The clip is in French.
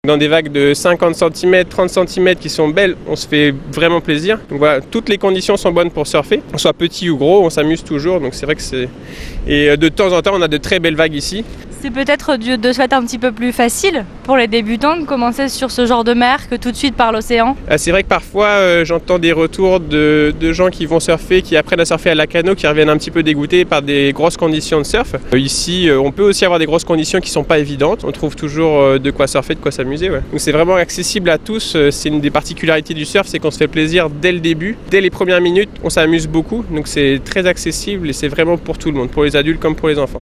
Dans des vagues de 50 cm, 30 cm qui sont belles, on se fait vraiment plaisir. Donc voilà, toutes les conditions sont bonnes pour surfer. On soit petit ou gros, on s'amuse toujours. Donc c'est vrai que c'est... Et de temps en temps, on a de très belles vagues ici. C'est peut-être de fait un petit peu plus facile pour les débutants de commencer sur ce genre de mer que tout de suite par l'océan. C'est vrai que parfois, j'entends des retours de gens qui vont surfer, qui apprennent à surfer à la cano, qui reviennent un petit peu dégoûtés par des grosses conditions de surf. Ici, on peut aussi avoir des grosses conditions qui ne sont pas évidentes. On trouve toujours de quoi surfer, de quoi s'amuser. Ouais. Donc c'est vraiment accessible à tous. C'est une des particularités du surf, c'est qu'on se fait plaisir dès le début. Dès les premières minutes, on s'amuse beaucoup. Donc c'est très accessible et c'est vraiment pour tout le monde, pour les adultes comme pour les enfants.